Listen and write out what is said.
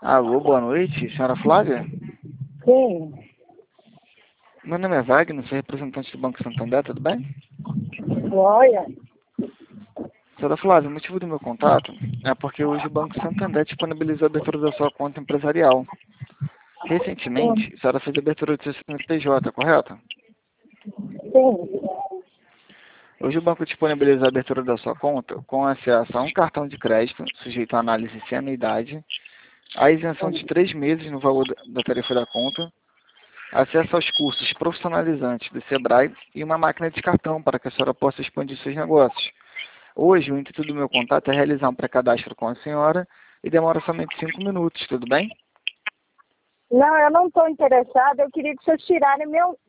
Alô, boa noite, senhora Flávia? Sim. Meu nome é Wagner, sou representante do Banco Santander, tudo bem? Olha. Senhora Flávia, o motivo do meu contato é porque hoje o Banco Santander disponibilizou a abertura da sua conta empresarial. Recentemente, a senhora fez a abertura do seu CNPJ, correto? Sim. Hoje o banco disponibiliza a abertura da sua conta com acesso a um cartão de crédito, sujeito à análise sem anuidade, a isenção de 3 meses no valor da tarifa da conta, acesso aos cursos profissionalizantes do Sebrae e uma máquina de cartão para que a senhora possa expandir seus negócios. Hoje, o intuito do meu contato é realizar um pré-cadastro com a senhora e demora somente 5 minutos, tudo bem? Não, eu não estou interessada. Eu queria que vocês tirarem